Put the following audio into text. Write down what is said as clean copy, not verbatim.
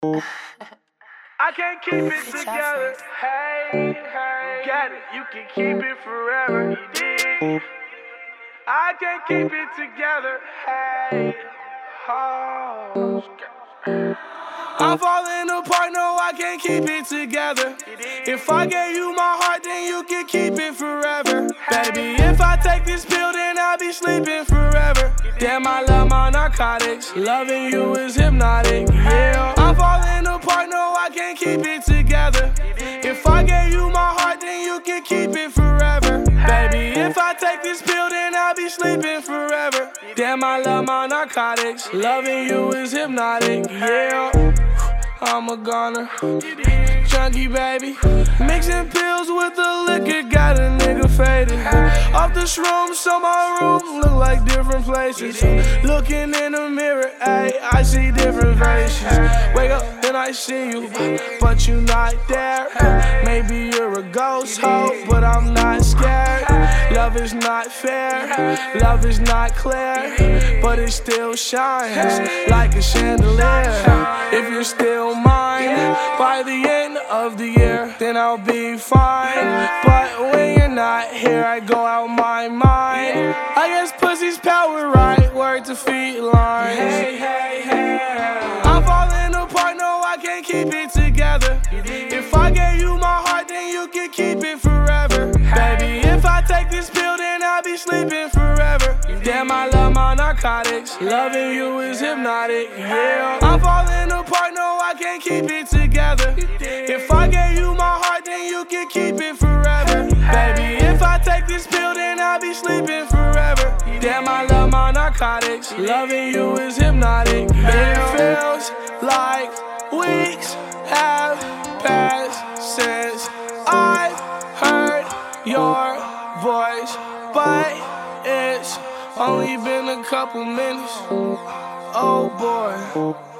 I can't keep it together. Hey, hey, got it. You can keep it forever. You dig? I can't keep it together. Hey, oh. I'm falling apart, no, I can't keep it together. If I gave you my heart, then you can keep it forever. Baby, if I take this pill, then I'll be sleeping forever. Damn, I love my narcotics. Loving you is hypnotic, yeah. I'm falling apart, no, I can't keep it together. If I gave you my heart, then you can keep it forever. Baby, if I take this pill, then I'll be sleeping forever. Damn, I love my narcotics. Loving you is hypnotic, yeah. I'm a goner, junkie baby. Mixing pills with the liquor, got a nigga faded. Off the shrooms, so my room look like different places. Looking in the mirror, ayy, I see different faces. Wake up and I see you, but you not there. Maybe you're a ghost hoe, but I'm not scared. Love is not fair, love is not clear, but it still shines like a chandelier. If you're still mine by the end of the year, then I'll be fine. But when you're not here, I go out my mind. I guess pussy's power, right? Word to feline. Hey, hey, hey. I'm falling apart, no, I can't keep it together. If I gave you my heart, then you can keep it forever. Baby, if I take this pill, then I'll be sleeping forever. Damn, I love my narcotics. Loving you is hypnotic, yeah. I'm falling apart, no, I can't keep it together. If I gave you my heart, then you can keep it forever. Baby, if I take this pill, then I'll be sleeping forever. Damn, I love my narcotics. Loving you is hypnotic, yeah. It feels like weeks have passed since I heard your voice, but it's only been a couple minutes. Oh boy.